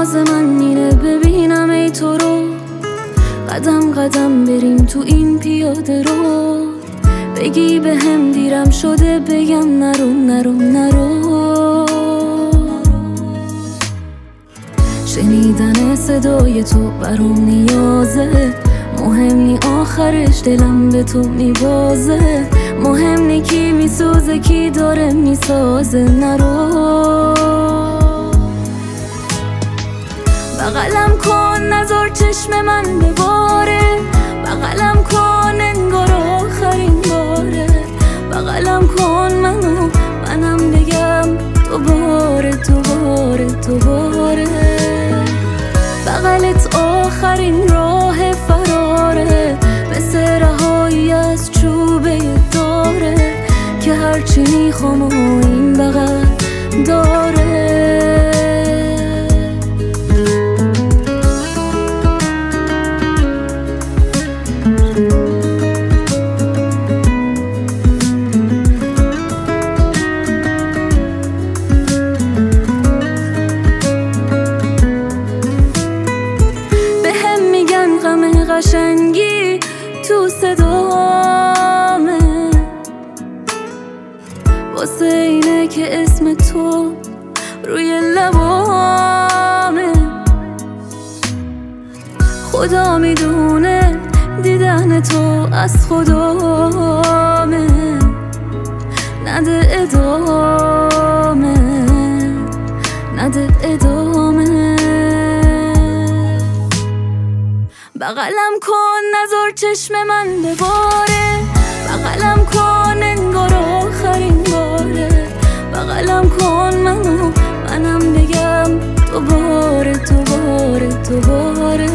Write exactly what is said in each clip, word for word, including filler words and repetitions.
نیاز من اینه ببینم ای تو رو، قدم قدم بریم تو این پیاده رو. بگی به هم دیرم شده بگم نرو نرو نرو. شنیدن صدای تو برام نیازه، مهم نی آخرش دلم به تو میبازه. مهم نی کی میسوزه کی داره میسازه. نرو بغلم کن نذار چشم من بباره، بغلم کن انگار آخرین باره. بغلم کن منو منم بگم دوباره دوباره دوباره. بغلت آخرین راه فراره، مثل رهایی از چوبه داره که هرچی میخوام و این بغل داره. قشنگی تو صدامه، واسه اینه که اسم تو روی لبامه. خدا میدونه دیدن تو از خدامه، نده ادامه نده ادامه. بغلم کن نذار چشم من بباره، بغلم کن انگار آخرین باره. بغلم کن منو منم بگم دوباره دوباره دوباره.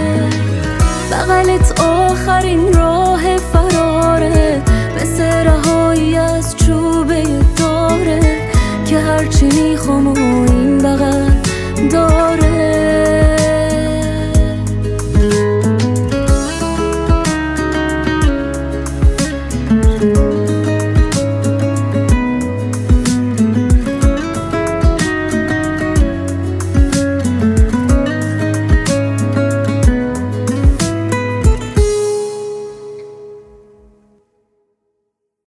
بغلت آخرین راه فراره، مثل رهایی از چوبه داره که هرچی میخوام